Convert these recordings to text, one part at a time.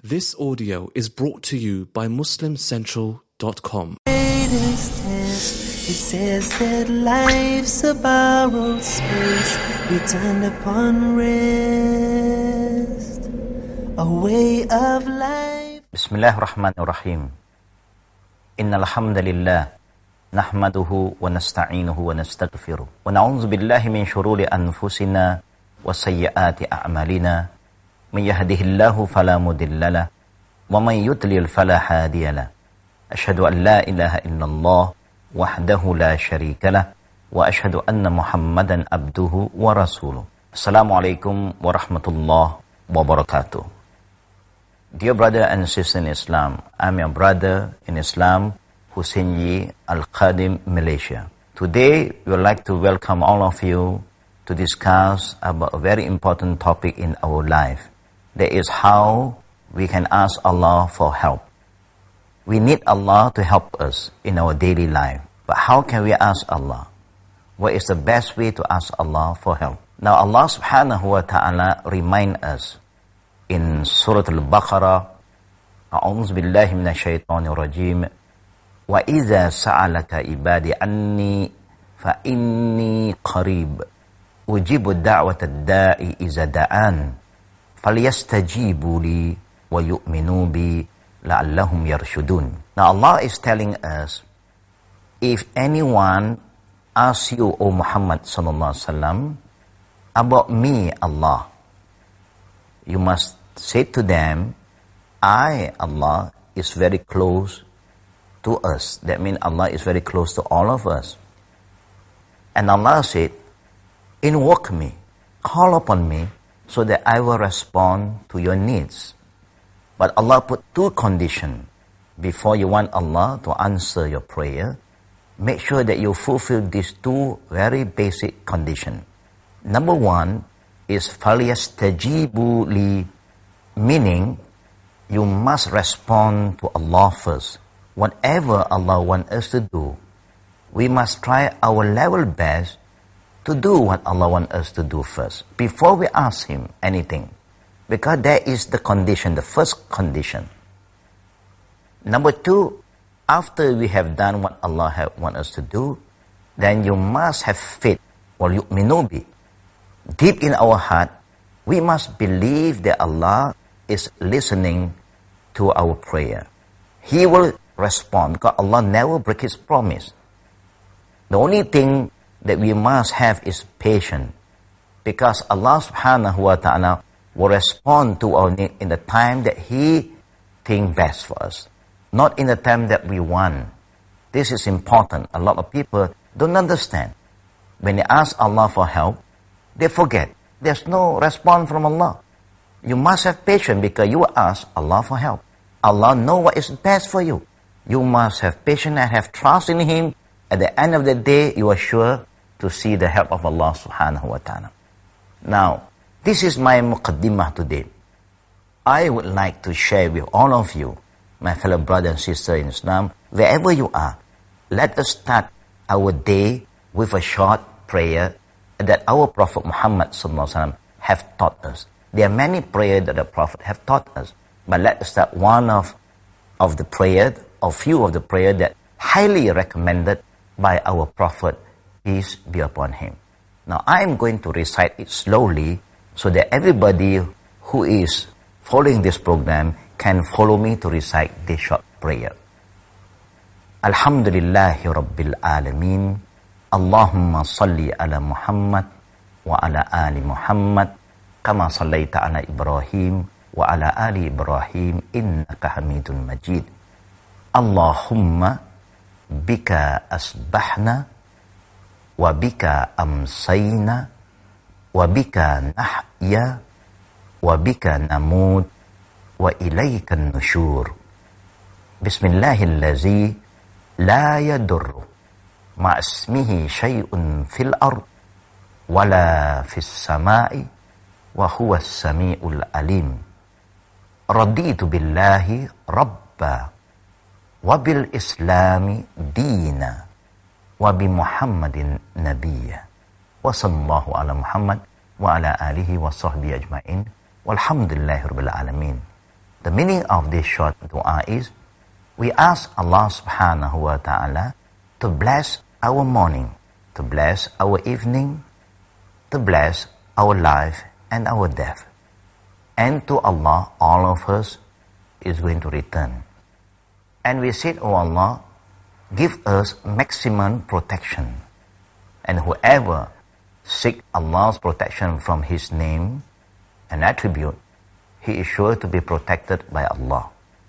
This audio is brought to you by MuslimCentral.com. It says that life's a borrowed space, returned upon rest, a way of life. Bismillahirrahmanirrahim. Innal hamdalillah nahmaduhu wa nasta'inuhu wa nastaghfiruh wa na'udzu billahi min shururi anfusina wa sayyiati a'malina. Man yahdihillahu fala mudilla lahu wa man yudlil fala hadiya lahu. Asyhadu an la ilaha illallah wahdahu la syarika lahu wa asyhadu anna Muhammadan abduhu wa rasuluh. Assalamualaikum warahmatullahi wabarakatuh. Dear brother and sister in Islam, I'm your brother in Islam, Hussein Yi, Al-Qadim, Malaysia. Today, we would like to welcome all of you to discuss about a very important topic in our life. That is how we can ask Allah for help. We need Allah to help us in our daily life. But how can we ask Allah? What is the best way to ask Allah for help? Now Allah subhanahu wa ta'ala remind us in Surah Al-Baqarah, A'udzu billahi minash shaitanir rajim, wa idza sa'alaka ibadi anni fa inni qarib ujibu da'watad da'i iza da'an falyastajibu li wa yu'minu bi la'allahum yarshudun. Now Allah is telling us, if anyone asks you, O Muhammad sallallahu alaihi wasallam, about me, Allah, you must say to them, I, Allah, is very close to us. That means Allah is very close to all of us. And Allah said, invoke me, call upon me, so that I will respond to your needs. But Allah put two conditions. Before you want Allah to answer your prayer, make sure that you fulfill these two very basic conditions. Number one is فَلْيَسْتَجِيبُوا لِي, meaning you must respond to Allah first. Whatever Allah wants us to do, we must try our level best to do what Allah wants us to do first, before we ask Him anything. Because that is the condition, the first condition. Number two, after we have done what Allah wants us to do, then you must have faith, or yu'minu bi. Deep in our heart, we must believe that Allah is listening to our prayer. He will respond, because Allah never breaks His promise. The only thing that we must have is patience, because Allah subhanahu wa ta'ala will respond to our need in the time that He thinks best for us, not in the time that we want. This is important. A lot of people don't understand. When they ask Allah for help, they forget. There's no response from Allah. You must have patience, because you ask Allah for help. Allah knows what is best for you. You must have patience and have trust in Him. At the end of the day, you are sure to see the help of Allah subhanahu wa ta'ala. Now, this is my muqaddimah today. I would like to share with all of you, my fellow brothers and sisters in Islam, wherever you are, let us start our day with a short prayer that our Prophet Muhammad sallallahu alaihi wasallam have taught us. There are many prayers that the Prophet have taught us, but let us start one of the prayer, or few of the prayer that highly recommended by our Prophet, peace be upon him. Now I am going to recite it slowly so that everybody who is following this program can follow me to recite this short prayer. Alhamdulillahi Rabbil Alameen. Allahumma salli ala Muhammad wa ala ali Muhammad kama sallaita ala Ibrahim wa ala ali Ibrahim innaka Hamidun Majid. Allahumma bika asbahna wa bika amsayna wa bika nahya wa bika namut wa ilayka nushur. Bismillahillazi la yadurru ma'asmihi syai'un fil ard wala fis sama'i wa huwa as-sami'ul alim. Raditu billahi rabba wa bil islami dina wa bi Muhammadin nabiyya wa sallallahu ala Muhammad wa ala alihi wa sahbihi ajma'in walhamdulillahi rabbil alamin. The meaning of this short dua is, we ask Allah subhanahu wa ta'ala to bless our morning, to bless our evening, to bless our life and our death. And to Allah, all of us is going to return. And we said, oh Allah, give us maximum protection. And whoever seek Allah's protection from His name and attribute, he is sure to be protected by Allah.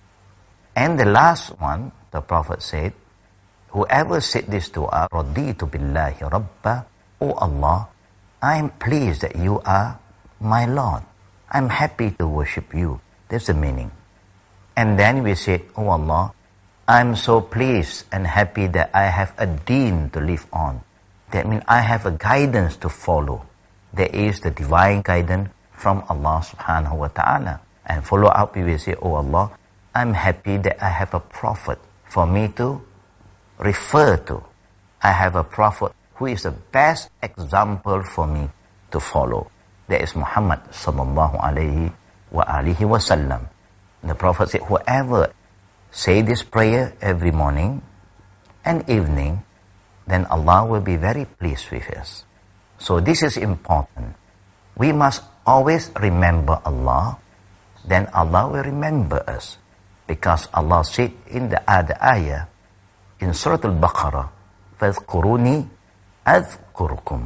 And the last one, the Prophet said, whoever said this dua, Raditu billahi rabba, O Allah, I am pleased that you are my Lord. I'm happy to worship you. That's the meaning. And then we said, oh Allah, I'm so pleased and happy that I have a deen to live on. That means I have a guidance to follow. There is the divine guidance from Allah subhanahu wa ta'ala. And follow up, we will say, oh Allah, I'm happy that I have a prophet for me to refer to. I have a prophet who is the best example for me to follow. That is Muhammad sallallahu alayhi wa alihi wa sallam. The Prophet said, whoever say this prayer every morning and evening, then Allah will be very pleased with us. So this is important. We must always remember Allah, then Allah will remember us. Because Allah said in the other ayah, in Surah Al-Baqarah, فَاذْكُرُونِي أَذْكُرُكُمْ.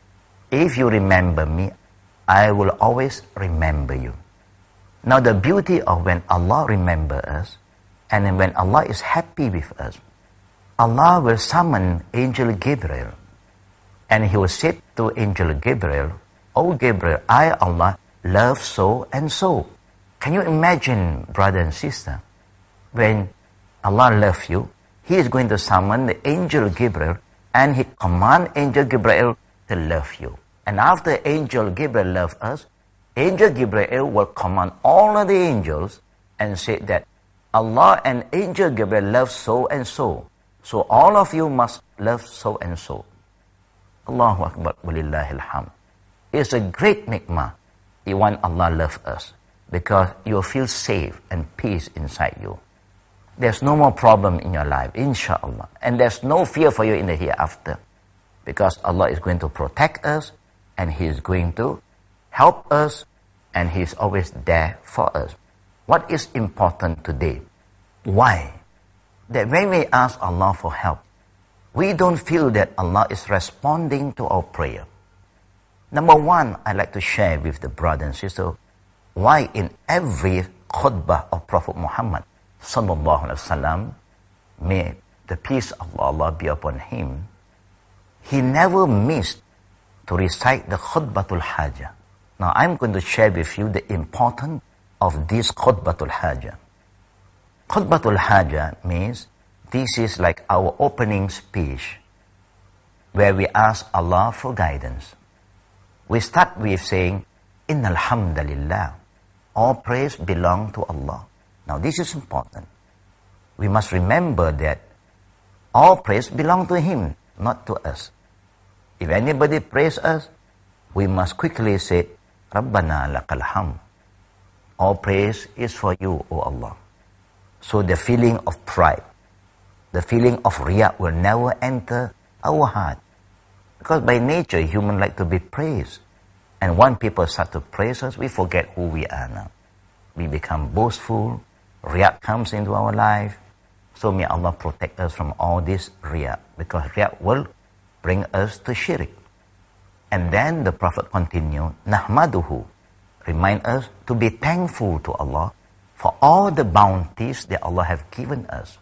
If you remember me, I will always remember you. Now the beauty of when Allah remembers us, and when Allah is happy with us, Allah will summon Angel Gabriel. And He will say to Angel Gabriel, O Gabriel, I, Allah, love so and so. Can you imagine, brother and sister, when Allah loves you, He is going to summon the Angel Gabriel, and He commands Angel Gabriel to love you. And after Angel Gabriel loves us, Angel Gabriel will command all of the angels and say that Allah and Angel Gabriel love so and so. So all of you must love so and so. Allahu Akbar walillahil hamd. It's a great nikmah when Allah loves us, because you feel safe and peace inside you. There's no more problem in your life, inshallah. And there's no fear for you in the hereafter, because Allah is going to protect us, and He is going to help us, and He is always there for us. What is important today? Why? That when we ask Allah for help, we don't feel that Allah is responding to our prayer. Number one, I'd like to share with the brother and sister why in every khutbah of Prophet Muhammad sallallahu alaihi wasallam, may the peace of Allah be upon him, he never missed to recite the khutbatul hajah. Now I'm going to share with you the importance of this khutbatul hajah. Khutbatul hajah means this is like our opening speech where we ask Allah for guidance. We start with saying, Innal hamdalillah. All praise belong to Allah. Now this is important. We must remember that all praise belong to Him, not to us. If anybody praise us, we must quickly say, Rabbana lakal hamd. All praise is for you, O Allah. So the feeling of pride, the feeling of riya will never enter our heart. Because by nature, humans like to be praised. And when people start to praise us, we forget who we are now. We become boastful, riya comes into our life. So may Allah protect us from all this riya, because riya will bring us to shirk. And then the Prophet continued, Nahmaduhu, remind us to be thankful to Allah for all the bounties that Allah have given us.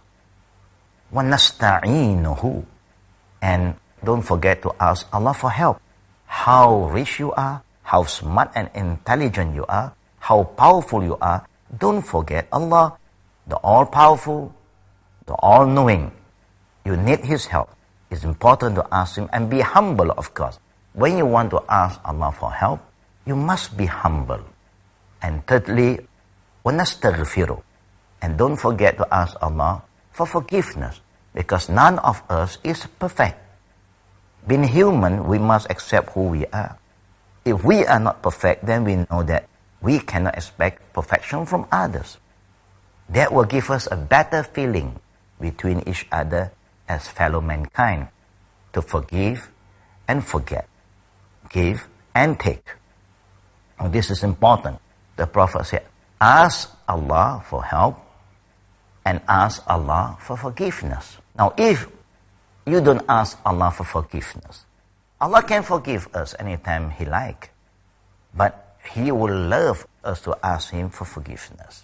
Wa nasta'inuhu, and don't forget to ask Allah for help. How rich you are, how smart and intelligent you are, how powerful you are, don't forget Allah, the all-powerful, the all-knowing. You need His help. It's important to ask Him and be humble, of course. When you want to ask Allah for help, you must be humble. And thirdly, وَنَسْتَغْفِرُ, and don't forget to ask Allah for forgiveness, because none of us is perfect. Being human, we must accept who we are. If we are not perfect, then we know that we cannot expect perfection from others. That will give us a better feeling between each other as fellow mankind, to forgive and forget, give and take. Now, this is important. The Prophet said, ask Allah for help and ask Allah for forgiveness. Now, if you don't ask Allah for forgiveness, Allah can forgive us anytime He like, but He will love us to ask Him for forgiveness.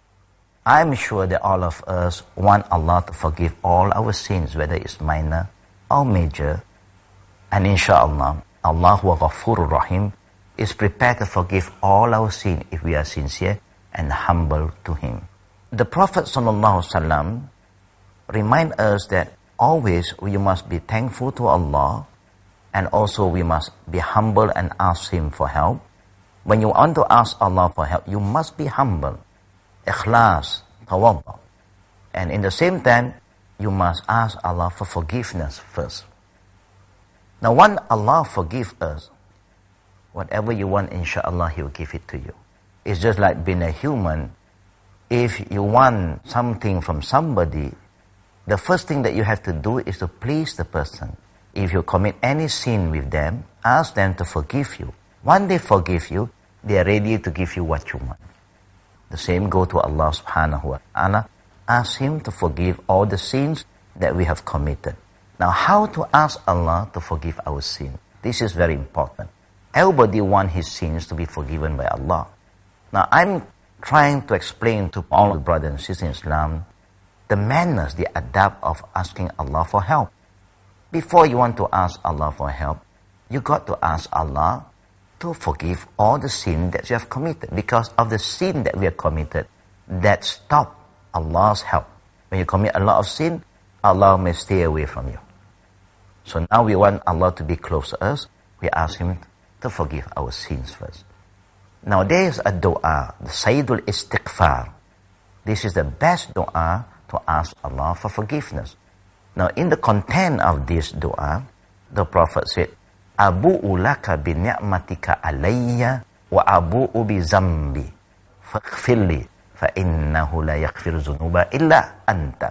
I'm sure that all of us want Allah to forgive all our sins, whether it's minor or major. And inshallah, Allah wa Ghafurur Rahim is prepared to forgive all our sins if we are sincere and humble to Him. The Prophet ﷺ remind us that always we must be thankful to Allah, and also we must be humble and ask Him for help. When you want to ask Allah for help, you must be humble. Ikhlas, tawaddu. And in the same time, you must ask Allah for forgiveness first. Now, when Allah forgive us, whatever you want, inshallah, He will give it to you. It's just like being a human. If you want something from somebody, the first thing that you have to do is to please the person. If you commit any sin with them, ask them to forgive you. When they forgive you, they are ready to give you what you want. The same go to Allah subhanahu wa ta'ala. Ask Him to forgive all the sins that we have committed. Now, how to ask Allah to forgive our sin? This is very important. Everybody wants his sins to be forgiven by Allah. Now, I'm trying to explain to all the brothers and sisters in Islam the manners, the adab of asking Allah for help. Before you want to ask Allah for help, you got to ask Allah to forgive all the sin that you have committed. Because of the sin that we have committed, that stop Allah's help. When you commit a lot of sin, Allah may stay away from you. So now we want Allah to be close to us. We ask Him to forgive our sins first. Now there is a dua, the Sayyidul Istighfar. This is the best dua to ask Allah for forgiveness. Now in the content of this dua, the Prophet said, Abu'u laka bi ni'matika alayya wa abu'u bi zambi faghfirli fa innahu la yaghfiru dhunuba illa anta.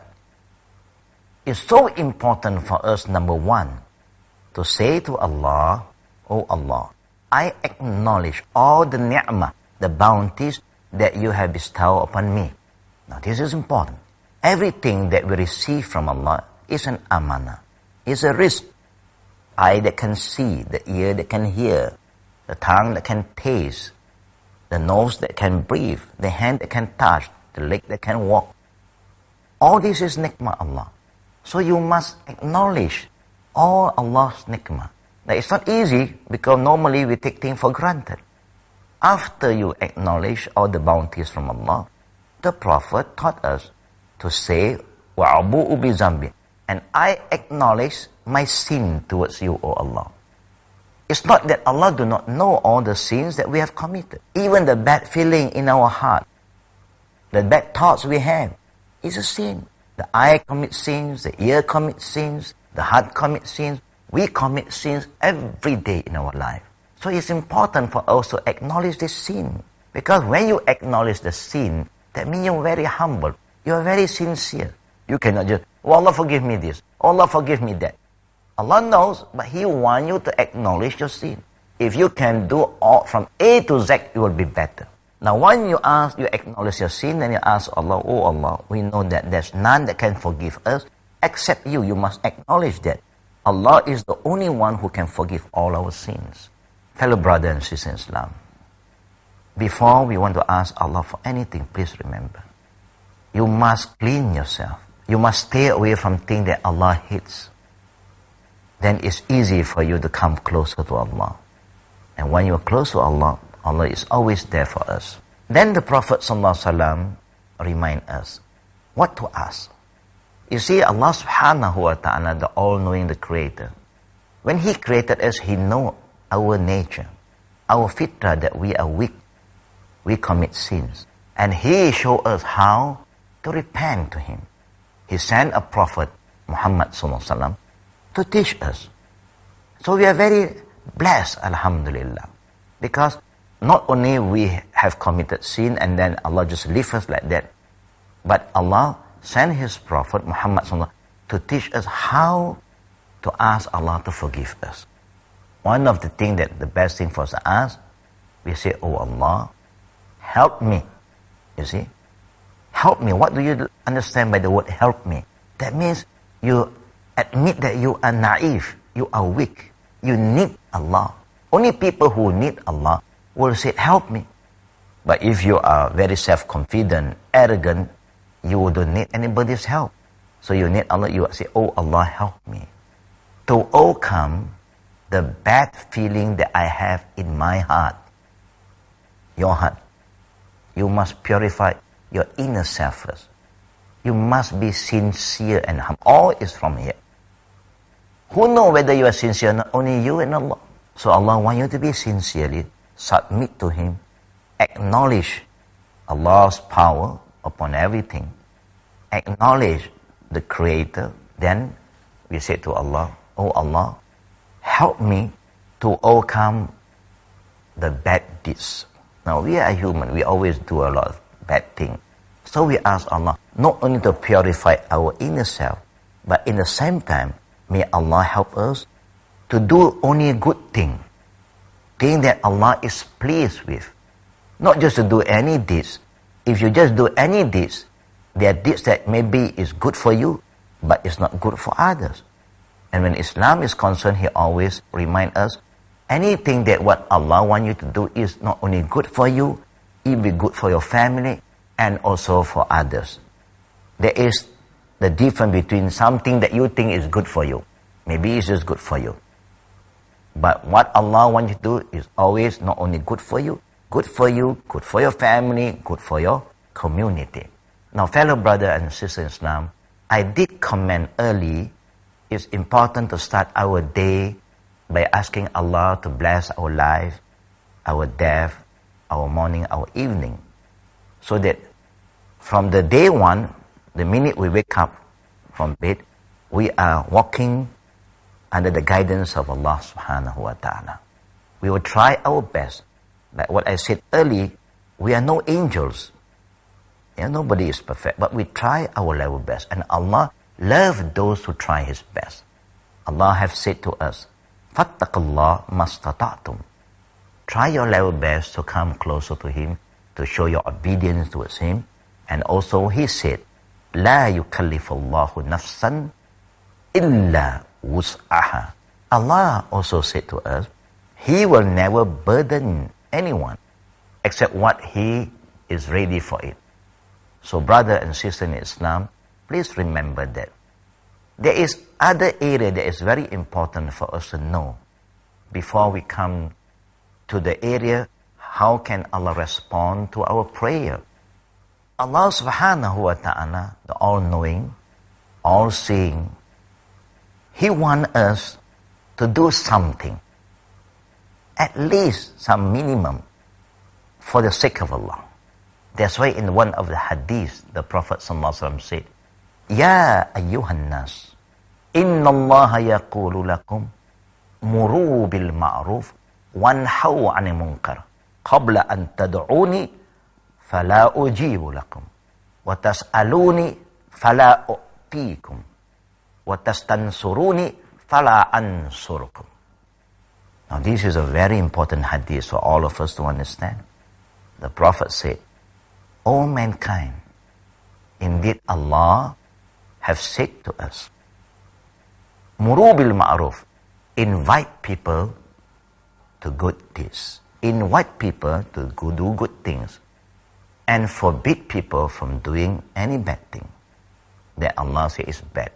It's so important for us, number one, to say to Allah, Oh Allah, I acknowledge all the ni'mah, the bounties that you have bestowed upon me. Now this is important. Everything that we receive from Allah is an amanah, is a risk. Eye that can see, the ear that can hear, the tongue that can taste, the nose that can breathe, the hand that can touch, the leg that can walk. All this is ni'mah Allah. So you must acknowledge all Allah's ni'mah. Now it's not easy because normally we take things for granted. After you acknowledge all the bounties from Allah, the Prophet taught us to say, وَعَبُوءُ بِذَنْبِ, and I acknowledge my sin towards you, O Allah. It's not that Allah do not know all the sins that we have committed. Even the bad feeling in our heart, the bad thoughts we have, is a sin. The eye commits sins, the ear commits sins, the heart commits sins. We commit sins every day in our life. So it's important for us to acknowledge this sin. Because when you acknowledge the sin, that means you're very humble. You're very sincere. You cannot just, oh Allah forgive me this, oh Allah forgive me that. Allah knows, but He wants you to acknowledge your sin. If you can do all from A to Z, it will be better. Now when you acknowledge your sin, and you ask Allah, oh Allah, we know that there's none that can forgive us except you. You must acknowledge that Allah is the only one who can forgive all our sins. Fellow brothers and sisters in Islam, before we want to ask Allah for anything, please remember, you must clean yourself. You must stay away from things that Allah hates. Then it's easy for you to come closer to Allah. And when you're close to Allah, Allah is always there for us. Then the Prophet ﷺ reminds us what to ask. You see, Allah subhanahu wa ta'ala, the all-knowing, the Creator, when He created us, He knows our nature, our fitrah, that we are weak, we commit sins. And He showed us how to repent to Him. He sent a Prophet, Muhammad ﷺ, to teach us. So we are very blessed, alhamdulillah. Because not only we have committed sin and then Allah just leave us like that. But Allah sent His Prophet Muhammad to teach us how to ask Allah to forgive us. One of the things that the best thing for us to ask, we say, oh Allah, help me. You see? Help me. What do you understand by the word help me? That means you admit that you are naive, you are weak, you need Allah. Only people who need Allah will say, help me. But if you are very self-confident, arrogant, you don't need anybody's help. So you need Allah, you say, oh Allah, help me. To overcome the bad feeling that I have in my heart, your heart, you must purify your inner self first. You must be sincere and humble. All is from here. Who knows whether you are sincere or not? Only you and Allah. So Allah wants you to be sincerely, submit to Him, acknowledge Allah's power upon everything, acknowledge the Creator. Then we say to Allah, oh Allah, help me to overcome the bad deeds. Now we are human, we always do a lot of bad things. So we ask Allah not only to purify our inner self, but in the same time, may Allah help us to do only good thing that Allah is pleased with. Not just to do any deeds. If you just do any deeds, there are deeds that maybe is good for you, but it's not good for others. And when Islam is concerned, He always reminds us, anything that what Allah wants you to do is not only good for you, it will be good for your family and also for others. There is the difference between something that you think is good for you. Maybe it's just good for you. But what Allah wants you to do is always not only good for you, good for your family, good for your community. Now, fellow brother and sister in Islam, I did comment early, it's important to start our day by asking Allah to bless our life, our death, our morning, our evening. So that from the day one, the minute we wake up from bed, we are walking under the guidance of Allah subhanahu wa ta'ala. We will try our best. Like what I said earlier, we are no angels. Nobody is perfect, but we try our level best. And Allah loves those who try His best. Allah has said to us, فَاتَّقُوا اللَّهَ مَا اسْتَطَعْتُمْ. Try your level best to come closer to Him, to show your obedience towards Him. And also He said, لَا يُكَلِّفُ اللَّهُ نَفْسًا إِلَّا وُسْعَهَا. Allah also said to us, He will never burden anyone except what he is ready for it. So brother and sister in Islam, please remember that. There is other area that is very important for us to know before we come to the area, how can Allah respond to our prayer? Allah subhanahu wa ta'ala, the all-knowing, all-seeing, He wants us to do something, at least some minimum, for the sake of Allah. That's why in one of the hadiths, the Prophet ﷺ said, Ya ayyuhan nas, inna Allah yaqulu lakum, muru bil ma'ruf, wanhaw 'anil munkar, qabla an tad'uni, fala ujibu lakum, wa tas'aluni, fala u'tikum, wa tastansuruni, fala ansurukum. Now this is a very important hadith for all of us to understand. The Prophet said, O mankind, indeed Allah have said to us, Muru bil ma'ruf, invite people to good deeds, invite people to do good things, and forbid people from doing any bad thing that Allah says is bad.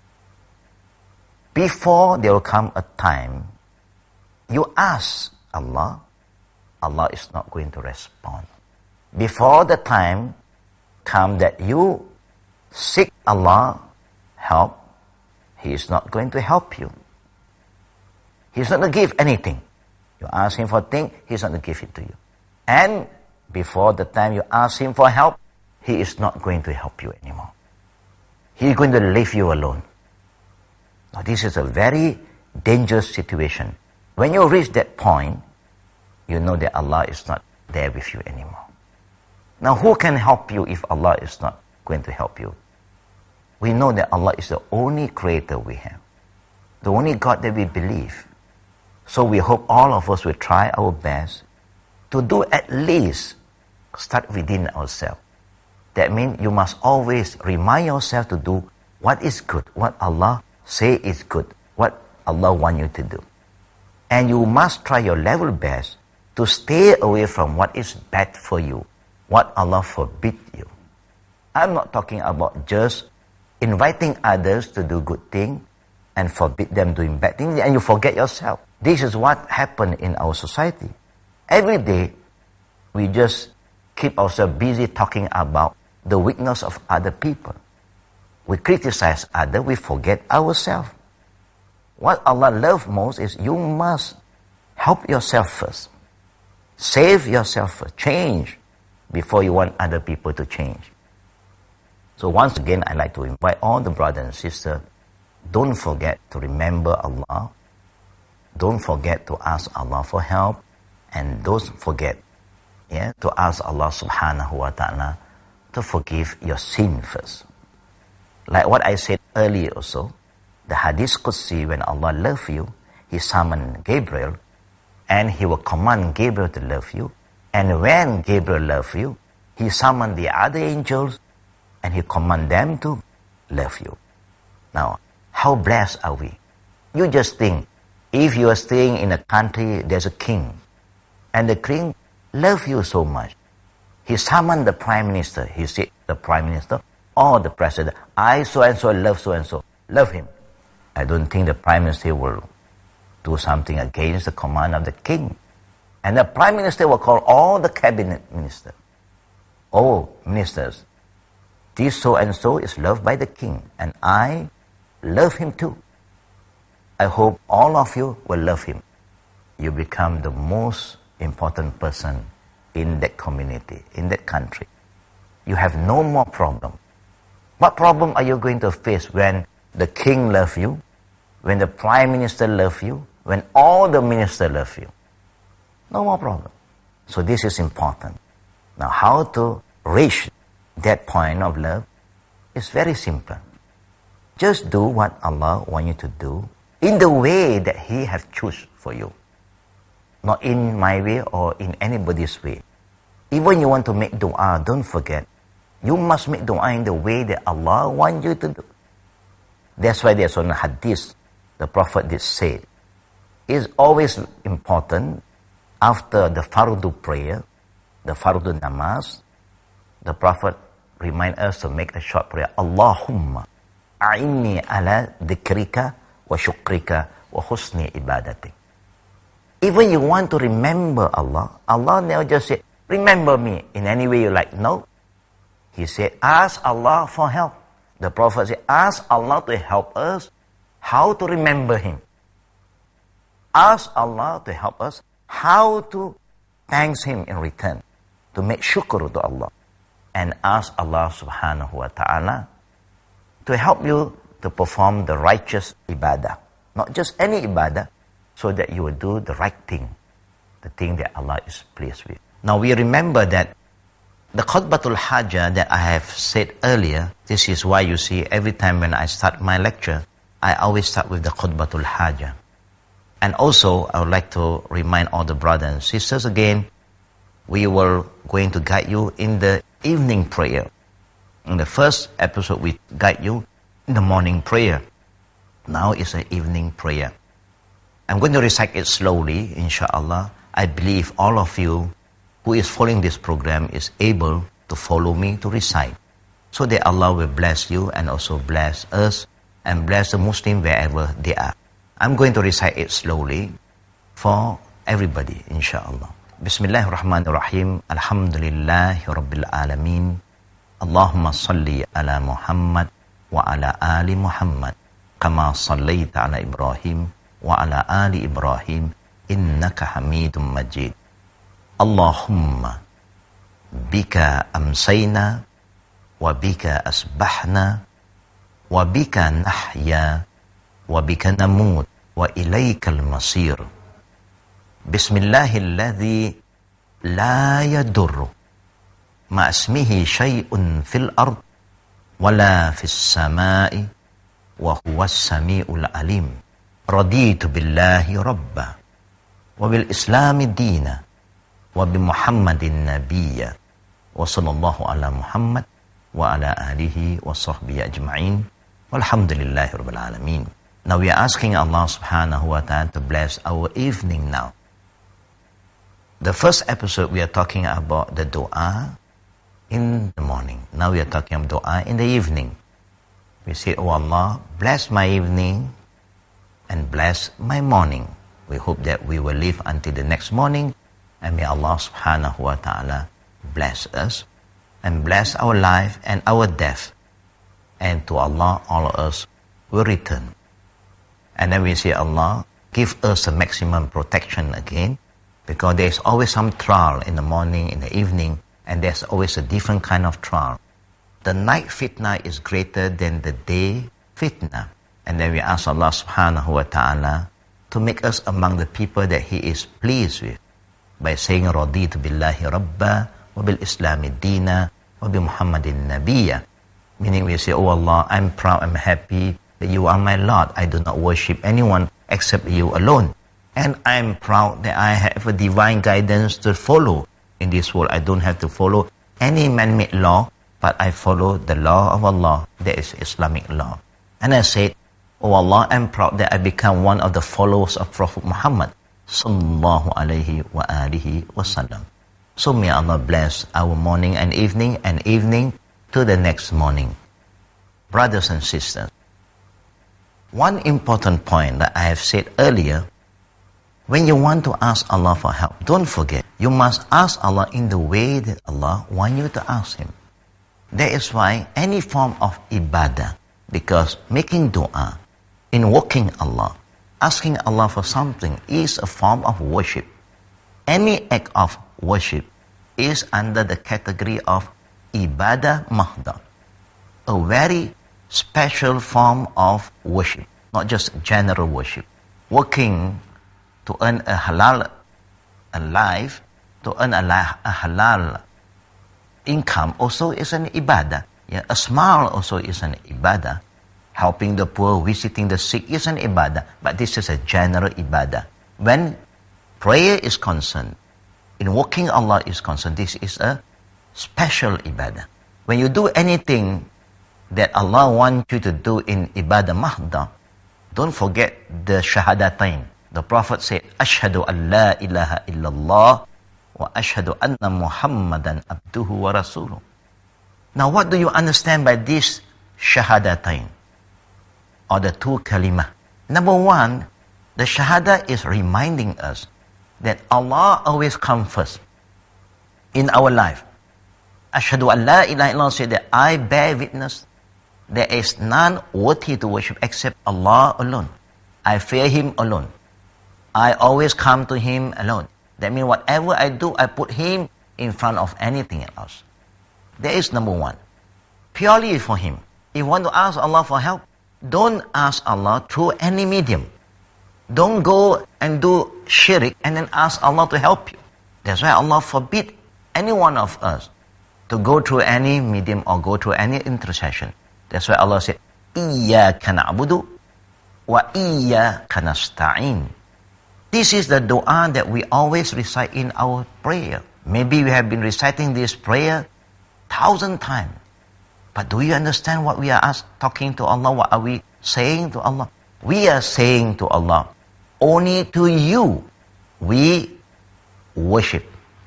Before there will come a time, you ask Allah, Allah is not going to respond. Before the time come that you seek Allah help, He is not going to help you. He's not going to give anything. You ask Him for a thing, He's not going to give it to you. And before the time you ask Him for help, He is not going to help you anymore. He's going to leave you alone. Now this is a very dangerous situation. When you reach that point, you know that Allah is not there with you anymore. Now who can help you if Allah is not going to help you. We know that Allah is the only creator we have, the only God that we believe. So we hope all of us will try our best to do at least start within ourselves. That means you must always remind yourself to do what is good, what Allah say is good, what Allah wants you to do. And you must try your level best to stay away from what is bad for you, what Allah forbid you. I'm not talking about just inviting others to do good things and forbid them doing bad things and you forget yourself. This is what happened in our society. Every day, we just keep ourselves busy talking about the weakness of other people. We criticize others, we forget ourselves. What Allah loves most is you must help yourself first. Save yourself first. Change before you want other people to change. So once again, I'd like to invite all the brothers and sisters, don't forget to remember Allah. Don't forget to ask Allah for help. And don't forget to ask Allah subhanahu wa ta'ala to forgive your sin first. Like what I said earlier also, the Hadith Qudsi, when Allah loves you, He summoned Gabriel and He will command Gabriel to love you. And when Gabriel loves you, He summoned the other angels and He command them to love you. Now, how blessed are we? You just think, if you are staying in a country, there's a king, and the king loves you so much. He summoned the prime minister. He said, the prime minister or the president, I so-and-so love so-and-so. Love him. I don't think the prime minister will do something against the command of the king. And the prime minister will call all the cabinet ministers. Oh, ministers, this so-and-so is loved by the king, and I love him too. I hope all of you will love him. You become the most important person in that community, in that country. You have no more problem. What problem are you going to face when the king loves you, when the prime minister loves you, when all the ministers love you? No more problem. So this is important. Now how to reach that point of love is very simple. Just do what Allah wants you to do in the way that He has chosen for you. Not in my way or in anybody's way. Even you want to make dua, don't forget, you must make dua in the way that Allah wants you to do. That's why there's on a hadith, the Prophet did say, it's always important after the fardu prayer, the fardu namaz, the Prophet reminds us to make a short prayer. Allahumma a'inni ala dhikrika wa shukrika wa husni ibadatik. Even you want to remember Allah, Allah never just said, remember me in any way you like. No. He said, ask Allah for help. The Prophet said, ask Allah to help us how to remember Him. Ask Allah to help us how to thank Him in return, to make shukr to Allah. And ask Allah subhanahu wa ta'ala to help you to perform the righteous ibadah. Not just any ibadah, so that you will do the right thing, the thing that Allah is pleased with. Now we remember that the khutbatul hajjah that I have said earlier, this is why you see every time when I start my lecture, I always start with the khutbatul hajjah. And also, I would like to remind all the brothers and sisters again, we were going to guide you in the evening prayer. In the first episode, we guide you in the morning prayer. Now it's an evening prayer. I'm going to recite it slowly, inshallah. I believe all of you who is following this program is able to follow me to recite, so that Allah will bless you and also bless us and bless the Muslim wherever they are. I'm going to recite it slowly for everybody, inshallah. Bismillahirrahmanirrahim. Alhamdulillahi Rabbil Alameen. Allahumma salli ala Muhammad wa ala ali Muhammad kama sallaita ala Ibrahim wa ala ali Ibrahim innaka Hamidum Majid. Allahumma bika amsayna wa bika asbahna wa bika nahya wa bika namut wa ilaykal masir. Bismillahilladzi la yadurru ma ismihi shay'un fil ard ولا في السماء وهو السميع العليم رضيت بالله ربا وبالإسلام دينا وبمحمد نبيا وصلى الله على محمد وعلى آله وصحبه أجمعين والحمد لله رب العالمين. Now we are asking Allah subhanahu wa ta'ala to bless our evening now. The first episode we are talking about the dua in the morning. Now we are talking about dua in the evening. We say, Oh Allah, bless my evening and bless my morning. We hope that we will live until the next morning, and may Allah subhanahu wa ta'ala bless us and bless our life and our death. And to Allah, all of us will return. And then we say, Allah, give us a maximum protection again, because there's always some trial in the morning, in the evening, and there's always a different kind of trial. The night fitna is greater than the day fitna. And then we ask Allah subhanahu wa ta'ala to make us among the people that He is pleased with by saying, Raditu billahi rabba wa bil islami dina wa bi muhammadin nabiyya. Meaning we say, Oh Allah, I'm proud, I'm happy that You are my Lord. I do not worship anyone except You alone. And I'm proud that I have a divine guidance to follow in this world. I don't have to follow any man-made law, but I follow the law of Allah, that is Islamic law. And I said, Oh Allah, I'm proud that I become one of the followers of Prophet Muhammad sallallahu alayhi wa alihi wa sallam. So may Allah bless our morning and evening to the next morning. Brothers and sisters, one important point that I have said earlier, when you want to ask Allah for help, don't forget, you must ask Allah in the way that Allah wants you to ask Him. That is why any form of ibadah, because making dua, invoking Allah, asking Allah for something is a form of worship. Any act of worship is under the category of ibadah mahdah, a very special form of worship, not just general worship. Working to earn a halal life, to earn a halal income also is an ibadah. Yeah, a smile also is an ibadah. Helping the poor, visiting the sick is an ibadah, but this is a general ibadah. When prayer is concerned, invoking Allah is concerned, this is a special ibadah. When you do anything that Allah wants you to do in ibadah mahdah, don't forget the shahadatain. The Prophet said, Ashhadu an la ilaha illallah wa ashhadu anna Muhammadan abduhu wa rasuluh. Now what do you understand by this shahadatain, or the two kalimah? Number one, the shahada is reminding us that Allah always comes first in our life. Ashhadu an la ilaha illallah said that I bear witness there is none worthy to worship except Allah alone. I fear Him alone. I always come to Him alone. That means whatever I do, I put Him in front of anything else. That is number one. Purely for Him. If you want to ask Allah for help, don't ask Allah through any medium. Don't go and do shirk and then ask Allah to help you. That's why Allah forbid any one of us to go through any medium or go through any intercession. That's why Allah said, Iyyaka na'budu wa iyyaka nasta'in. This is the dua that we always recite in our prayer. Maybe we have been reciting this prayer 1,000 times. But do you understand what we are talking to Allah? What are we saying to Allah? We are saying to Allah, only to You we worship.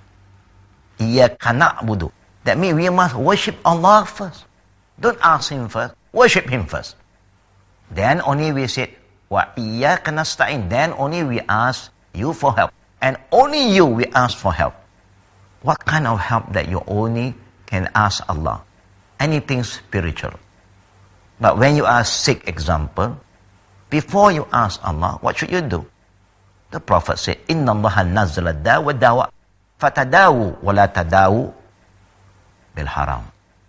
Iyyaka na'budu. That means we must worship Allah first. Don't ask Him first. Worship Him first. Then only we say, wa iyyaka nasta'in. Then only we ask You for help. And only You we ask for help. What kind of help that you only can ask Allah? Anything spiritual. But when you are sick, example, before you ask Allah, what should you do? The Prophet said, Inna Allaha nazzala dawa dawa fatadawu wa la tadawu bil haram.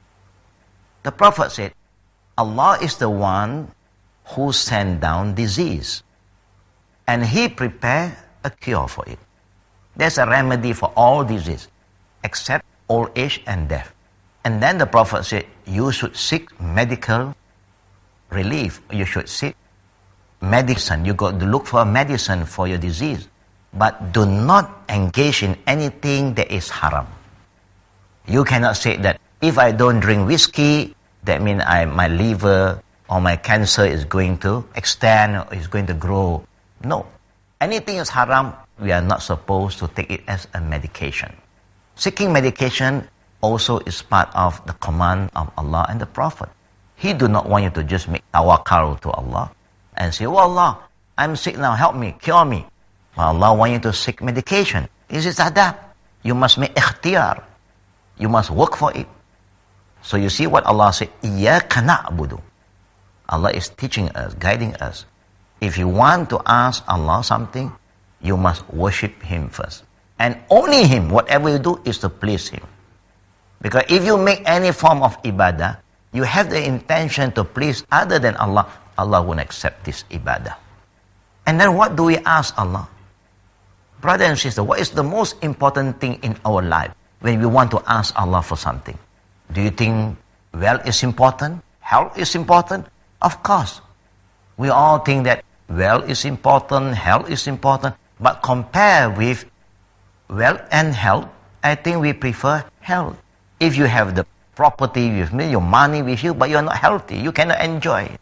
The Prophet said, Allah is the one who sent down disease, and He prepared a cure for it. There's a remedy for all disease, except old age and death. And then the Prophet said, you should seek medical relief. You should seek medicine. You got to look for a medicine for your disease. But do not engage in anything that is haram. You cannot say that if I don't drink whiskey, that means my liver or my cancer is going to extend or is going to grow. No. Anything is haram, we are not supposed to take it as a medication. Seeking medication also is part of the command of Allah and the Prophet. He do not want you to just make tawakkul to Allah and say, oh Allah, I'm sick now, help me, cure me. Well, Allah wants you to seek medication. This is adab. You must make ikhtiyar. You must work for it. So you see what Allah said, Iyaka na'budu. Allah is teaching us, guiding us. If you want to ask Allah something, you must worship Him first. And only Him, whatever you do, is to please Him. Because if you make any form of ibadah, you have the intention to please other than Allah, Allah won't accept this ibadah. And then what do we ask Allah? Brother and sister, what is the most important thing in our life when we want to ask Allah for something? Do you think wealth is important? Health is important? Of course. We all think that wealth is important, health is important, but compare with wealth and health, I think we prefer health. If you have the property with me, your money with you, but you're not healthy, you cannot enjoy it.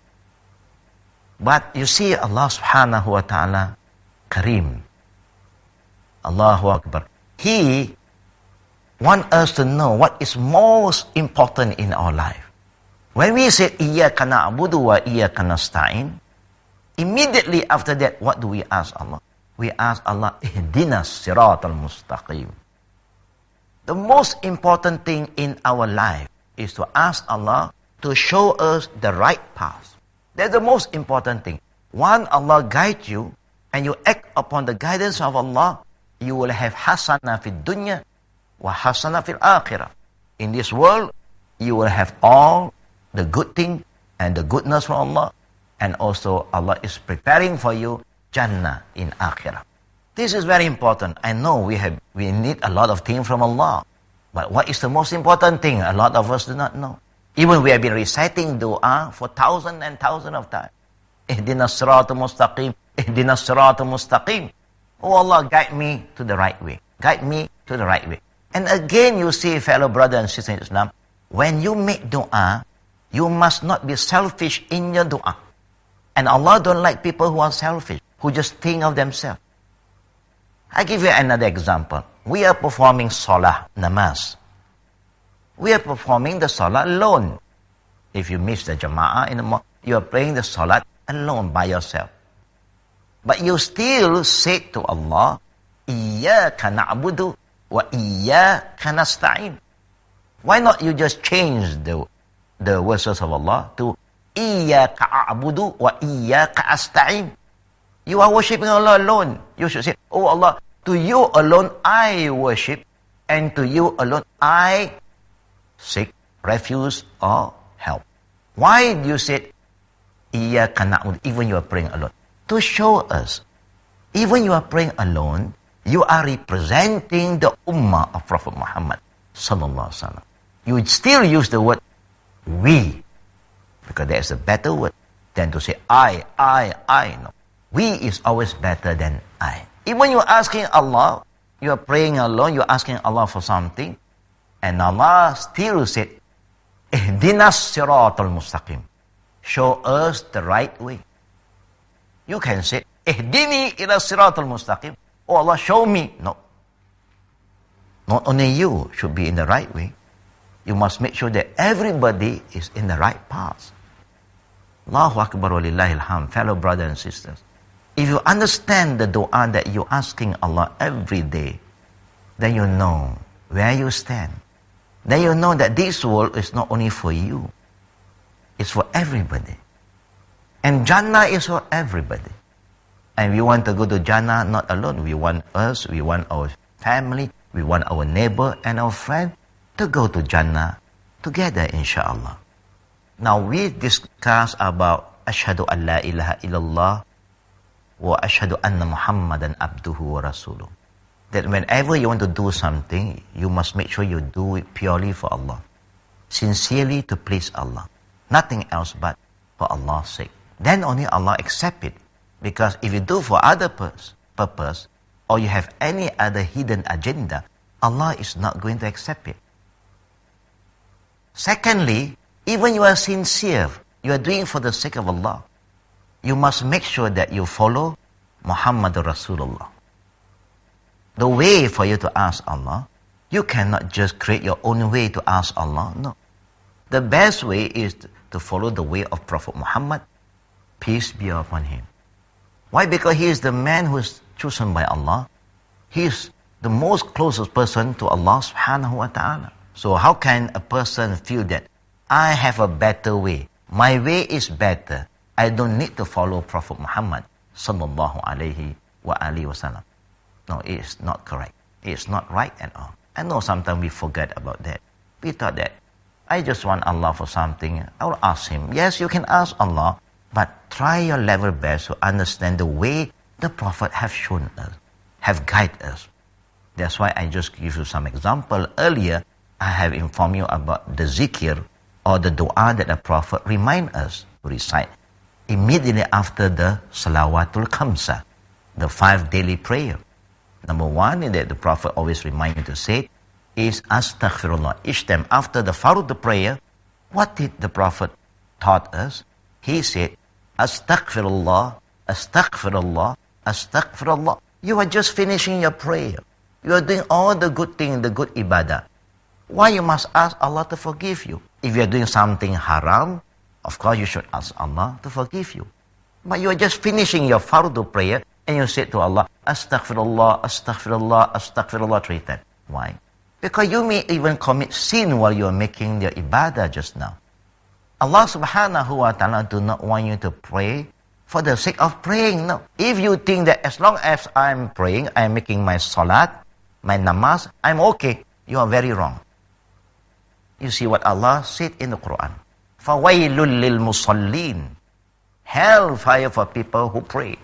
But you see, Allah subhanahu wa ta'ala, Kareem, Allahu Akbar, He wants us to know what is most important in our life. When we say, Iyaka na'budu wa iyaka nasta'in, immediately after that, what do we ask Allah? We ask Allah, Ihdinas siratal mustaqim. The most important thing in our life is to ask Allah to show us the right path. That's the most important thing. Once Allah guides you and you act upon the guidance of Allah, you will have hasana fid dunya wa hasana fil akhirah. In this world, you will have all the good thing and the goodness from Allah, and also Allah is preparing for you Jannah in akhirah. This is very important. I know we need a lot of things from Allah, but what is the most important thing? A lot of us do not know. Even we have been reciting dua for thousands and thousands of times. Ihdinas siratal mustaqim, ihdinas siratal mustaqim. Oh Allah, guide me to the right way. Guide me to the right way. And again, you see, fellow brother and sister in Islam, when you make dua, you must not be selfish in your dua. And Allah don't like people who are selfish, who just think of themselves. I give you another example. We are performing salah, namaz. We are performing the salah alone. If you miss the jama'ah in the mosque, you are praying the salah alone by yourself. But you still say to Allah, Iyaka na'budu wa iyaka nasta'in. Why not you just change the verses of Allah to Iyaka a'budu wa iyaka asta'in? You are worshipping Allah alone. You should say, oh Allah, to you alone I worship, and to you alone I seek refuge or help. Why do you say Iyaka na'budu even you are praying alone? To show us, even you are praying alone, you are representing the ummah of Prophet Muhammad sallallahu alaihi wasallam. You would still use the word we, because there's a better word than to say I. No. We is always better than I. Even you're asking Allah, you are praying alone, you're asking Allah for something, and Allah still said, Ihdinas siratal mustaqim. Show us the right way. You can say, Ihdini ila siratal mustaqim. Oh Allah, show me. No. Not only you should be in the right way, you must make sure that everybody is in the right path. Allahu Akbar wa lillahi alhamd, fellow brothers and sisters. If you understand the dua that you're asking Allah every day, then you know where you stand. Then you know that this world is not only for you, it's for everybody. And Jannah is for everybody. And we want to go to Jannah not alone. We want us, we want our family, we want our neighbor and our friend to go to Jannah together, inshallah. Now we discuss about Ashhadu an la ilaha illallah wa ashhadu anna Muhammadan abduhu wa rasuluh. That whenever you want to do something, you must make sure you do it purely for Allah. sincerely to please Allah. Nothing else but for Allah's sake. Then only Allah accept it. Because if you do for other purpose, or you have any other hidden agenda, Allah is not going to accept it. Secondly, even you are sincere, you are doing for the sake of Allah, you must make sure that you follow Muhammad Rasulullah. The way for you to ask Allah, you cannot just create your own way to ask Allah. No. The best way is to follow the way of Prophet Muhammad, peace be upon him. Why? Because he is the man who is chosen by Allah. He is the most closest person to Allah subhanahu wa ta'ala. So how can a person feel that I have a better way? My way is better. I don't need to follow Prophet Muhammad sallallahu alayhi wa alihi wasallam. No, it is not correct. It is not right at all. I know sometimes we forget about that. We thought that I just want Allah for something. I will ask Him. Yes, you can ask Allah, but try your level best to understand the way the Prophet have shown us, have guided us. That's why I just give you some example. Earlier, I have informed you about the zikr or the dua that the Prophet remind us to recite immediately after the salawatul khamsa, the 5 daily prayer. Number one that the Prophet always remind you to say is astaghfirullah. Each time after the farud prayer, what did the Prophet taught us? He said, astaghfirullah, astaghfirullah, astaghfirullah. You are just finishing your prayer. You are doing all the good things, the good ibadah. Why you must ask Allah to forgive you? If you are doing something haram, of course you should ask Allah to forgive you. But you are just finishing your fardu prayer and you say to Allah, astaghfirullah, astaghfirullah, astaghfirullah 3 times. Why? Because you may even commit sin while you are making your ibadah just now. Allah subhanahu wa ta'ala do not want you to pray for the sake of praying. No. If you think that as long as I'm praying, I'm making my salat, my namaz, I'm okay, you are very wrong. You see what Allah said in the Quran. فَوَيْلٌ لِلْمُصَلِّينَ. Hellfire for people who pray.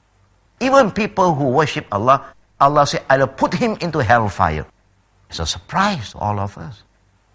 Even people who worship Allah, Allah said, I will put him into hellfire. It's a surprise to all of us.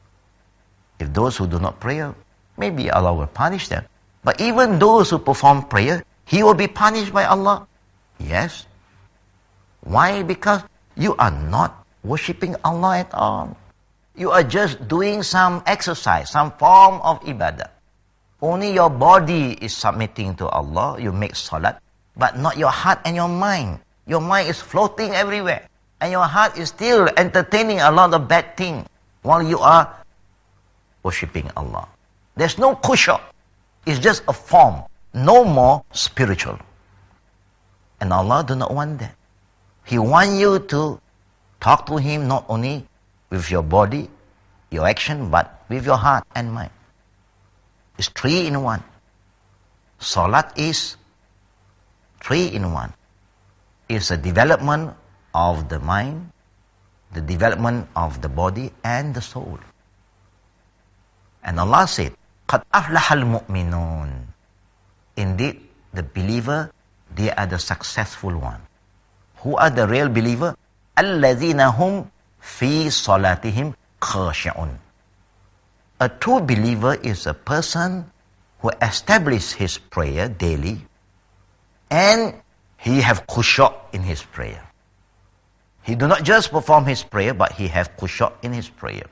If those who do not pray, maybe Allah will punish them. But even those who perform prayer, he will be punished by Allah. Yes. Why? Because you are not worshipping Allah at all. You are just doing some exercise, some form of ibadah. Only your body is submitting to Allah. You make salat, but not your heart and your mind. Your mind is floating everywhere. And your heart is still entertaining a lot of bad things while you are worshipping Allah. There's no khushu'. It's just a form, no more spiritual. And Allah do not want that. He wants you to talk to Him not only with your body, your action, but with your heart and mind. It's 3 in 1. Salat is 3 in 1. It's a development of the mind, the development of the body and the soul. And Allah said, قَدْ أَفْلَحَ الْمُؤْمِنُونَ. Indeed, the believer, they are the successful one. Who are the real believer? الَّذِينَ هُمْ فِي صَلَاتِهِمْ خَاشِعُونَ. A true believer is a person who establishes his prayer daily and he have khushu' in his prayer. He do not just perform his prayer, but he have khushu' in his prayer.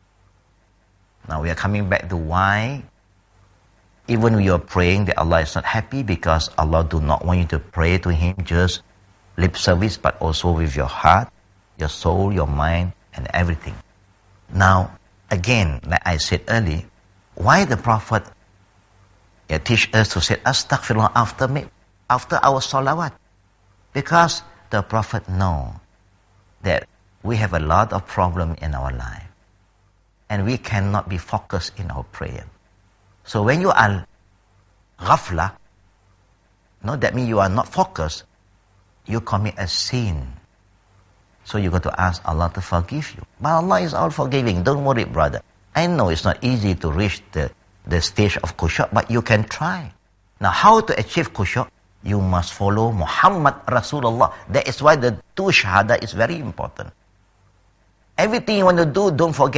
Now we are coming back to why even when you are praying that Allah is not happy, because Allah do not want you to pray to Him just lip service, but also with your heart, your soul, your mind, and everything. Now, again, like I said earlier, why the Prophet teach us to say astaghfirullah after our salawat? Because the Prophet know that we have a lot of problem in our life. And we cannot be focused in our prayer. So when you are ghafla, no, that means you are not focused, you commit a sin. So you got to ask Allah to forgive you. But Allah is all forgiving. Don't worry, brother. I know it's not easy to reach the stage of khushu', but you can try. Now, how to achieve khushu'? You must follow Muhammad Rasulullah. That is why the 2 shahada is very important. Everything you want to do, don't forget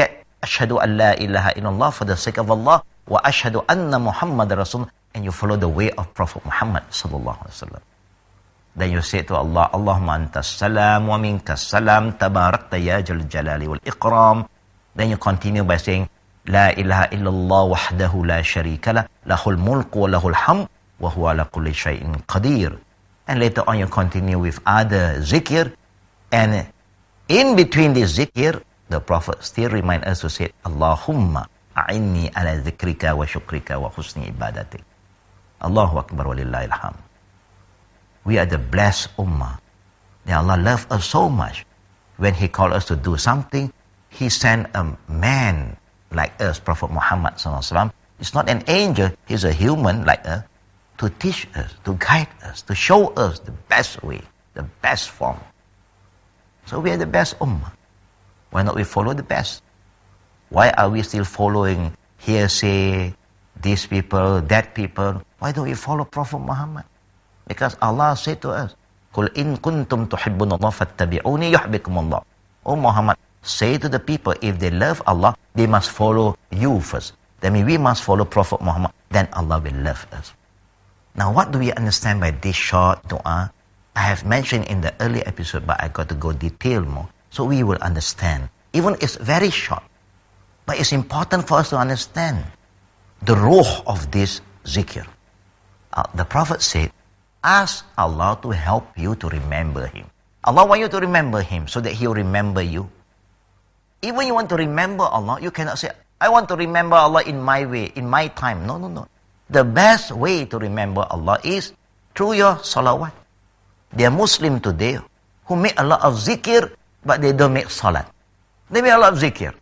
Ashhadu an la ilaha illallah for the sake of Allah, wa ashhadu anna Muhammad Rasul, and you follow the way of Prophet Muhammad sallallahu alaihi wasallam. Then you say to Allah, Allahumma antas salam wa minkas salam, tabarakta ya jal jalali wal ikram. Then you continue by saying, La ilaha illallah wahdahu la sharika la, lahul mulku wa lahul hamd, wa huwa ala kulli shay'in qadir. And later on you continue with other zikr. And in between this zikr, the Prophet still reminds us to say, Allahumma a'inni ala zikrika wa shukrika wa husni ibadatik. Allahu Akbar wa lillahi alhamd. We are the blessed ummah. That Allah loves us so much. When He called us to do something, He sent a man like us, Prophet Muhammad sallallahu alaihi wasallam. It's not an angel, he's a human like us, to teach us, to guide us, to show us the best way, the best form. So we are the best ummah. Why not we follow the best? Why are we still following hearsay, these people, that people? Why don't we follow Prophet Muhammad? Because Allah said to us, Qul in kuntum tuhibbunallah fattabi'uni yuhibbukumullah. Oh Muhammad, say to the people, if they love Allah, they must follow you first. That means we must follow Prophet Muhammad, then Allah will love us. Now what do we understand by this short dua? I have mentioned in the early episode, but I got to go detail more, so we will understand. Even it's very short, but it's important for us to understand the ruh of this zikr. The Prophet said, ask Allah to help you to remember Him. Allah wants you to remember Him so that He will remember you. Even you want to remember Allah, you cannot say, I want to remember Allah in my way, in my time. No, no, no. The best way to remember Allah is through your salawat. There are Muslims today who make a lot of zikr, but they don't make salat. They make a lot of zikr.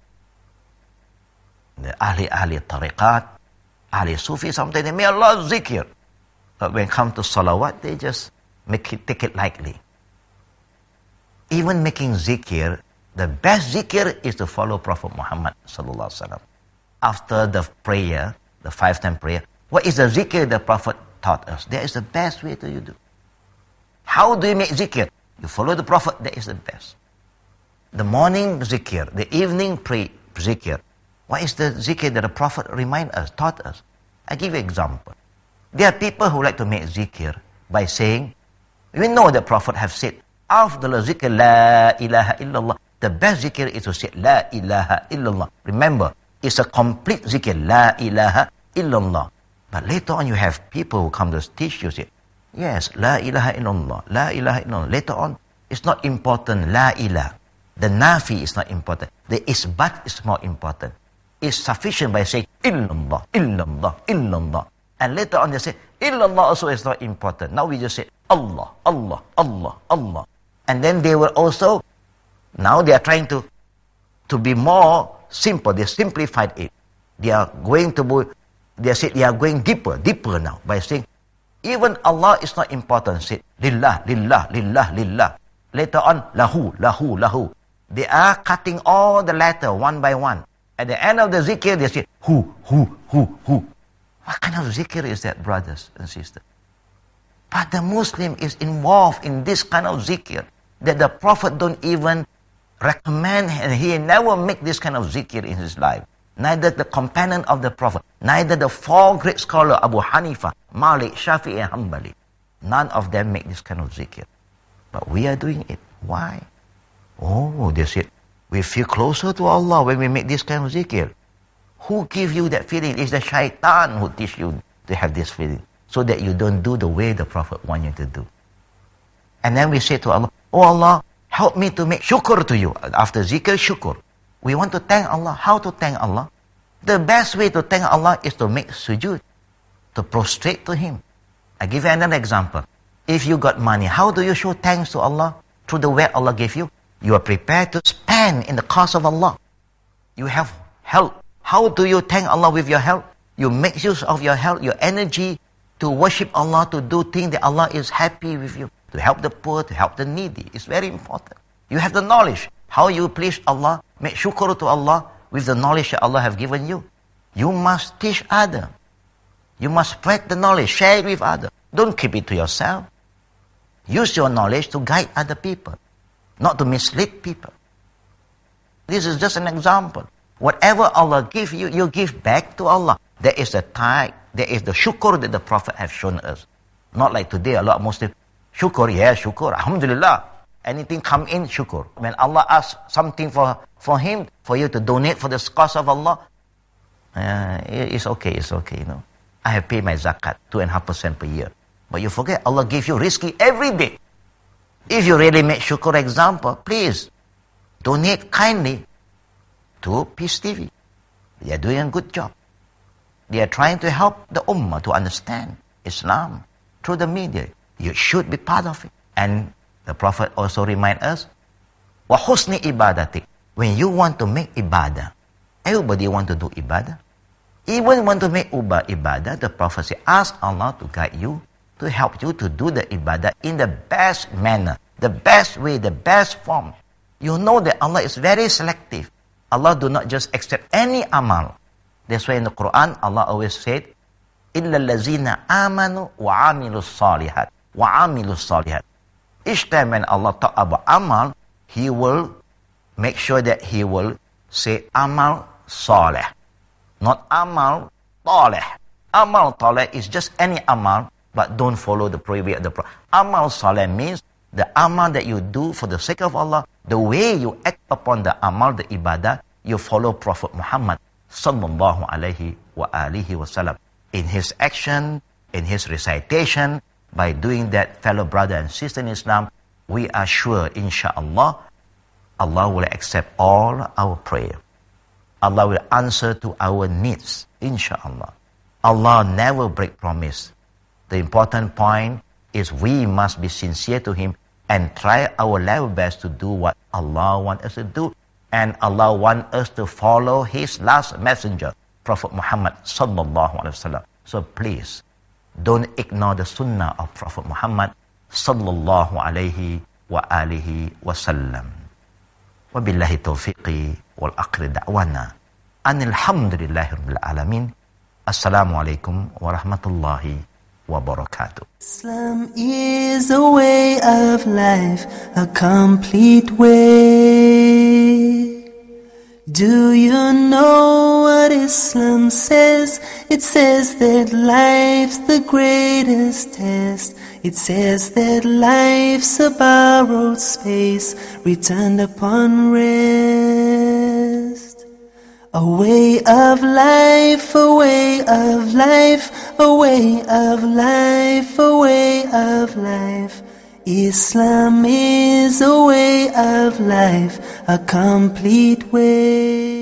The ahli tariqat, ahli sufi, sometimes they make a lot of zikr. But when it comes to salawat, they just take it lightly. Even making zikr, the best zikr is to follow Prophet Muhammad sallallahu alaihi wasallam. After the prayer, the 5-time prayer, what is the zikr the Prophet taught us? That is the best way to you do. How do you make zikr? You follow the Prophet, that is the best. The morning zikr, the evening zikr. What is the zikr that the Prophet remind us, taught us? I give you an example. There are people who like to make zikr by saying, we know the Prophet have said, afdal zikr la ilaha illallah. The best zikr is to say la ilaha illallah. Remember, it's a complete zikr, la ilaha illallah. But later on you have people who come to teach you, say, yes, la ilaha illallah, la ilaha illallah. Later on, it's not important, la ilah. The nafi is not important. The isbat is more important. It's sufficient by saying illallah, illallah, illallah. And later on they say, illallah also is not important. Now we just say Allah, Allah, Allah, Allah. And then they will also, now they are trying to be more simple. They simplified it. They are going deeper now by saying, even Allah is not important. Say, lillah, lillah, lillah, lillah. Later on, lahu, lahu, lahu. They are cutting all the letter one by one. At the end of the zikr, they say, who. What kind of zikr is that, brothers and sisters? But the Muslim is involved in this kind of zikr that the Prophet don't even recommend, and he never make this kind of zikr in his life. Neither the companion of the Prophet, neither the 4 great scholars, Abu Hanifa, Malik, Shafi'i, and Hanbali. None of them make this kind of zikr. But we are doing it. Why? Oh, they said, we feel closer to Allah when we make this kind of zikr. Who give you that feeling? It's the shaitan who teach you to have this feeling, so that you don't do the way the Prophet wants you to do. And then we say to Allah, oh Allah, help me to make shukr to you. After zikr, shukr. We want to thank Allah. How to thank Allah? The best way to thank Allah is to make sujood, to prostrate to Him. I give you another example. If you got money, how do you show thanks to Allah? Through the wealth Allah gave you. You are prepared to spend in the cause of Allah. You have health. How do you thank Allah with your health? You make use of your health, your energy, to worship Allah, to do things that Allah is happy with you, to help the poor, to help the needy. It's very important. You have the knowledge. How you please Allah, make shukr to Allah with the knowledge that Allah have given you. You must teach others. You must spread the knowledge, share it with others. Don't keep it to yourself. Use your knowledge to guide other people, not to mislead people. This is just an example. Whatever Allah gives you, you give back to Allah. There is the tithe, there is the shukr that the Prophet has shown us. Not like today, a lot of Muslims, shukr, yeah, shukr, alhamdulillah. Anything come in, shukr. When Allah asks something for him, for you to donate for the cause of Allah, it's okay, you know. I have paid my zakat, 2.5% per year. But you forget, Allah gives you rizki every day. If you really make shukr example, please donate kindly to Peace TV. They are doing a good job. They are trying to help the ummah to understand Islam through the media. You should be part of it. And the Prophet also reminds us, wa husni ibadatik. When you want to make ibadah, everybody want to do ibadah. Even want to make ibadah, the Prophet said, ask Allah to guide you, to help you to do the ibadah in the best manner, the best way, the best form. You know that Allah is very selective. Allah do not just accept any amal. That's why in the Quran, Allah always said, إِلَّا الَّذِينَ آمَنُوا وَعَمِلُوا الصَّالِحَاتِ وَعَمِلُوا الصَّالِحَاتِ. Each time when Allah talk about amal, He will make sure that He will say amal salih, not amal taleh. Amal taleh is just any amal, but don't follow the way of the Prophet. Amal salih means the amal that you do for the sake of Allah, the way you act upon the amal, the ibadah, you follow Prophet Muhammad sallallahu alaihi wa alihi wasallam. In his action, in his recitation, by doing that, fellow brother and sister in Islam, we are sure, inshaAllah, Allah will accept all our prayer. Allah will answer to our needs, inshaAllah. Allah never break promise. The important point is we must be sincere to Him and try our level best to do what Allah wants us to do. And Allah wants us to follow His last messenger, Prophet Muhammad sallallahu alaihi wasallam. So please, don't ignore the sunnah of Prophet Muhammad sallallahu alaihi wa alihi wasallam. Wabillahi taufiqi wal akhir da'wana. Anilhamdulillahi rabbil alamin. Assalamu alaikum warahmatullahi wabarakatuh. Islam is a way of life, a complete way. Do you know what Islam says? It says that life's the greatest test. It says that life's a borrowed space, returned upon rest. A way of life, a way of life, a way of life, a way of life. Islam is a way of life, a complete way.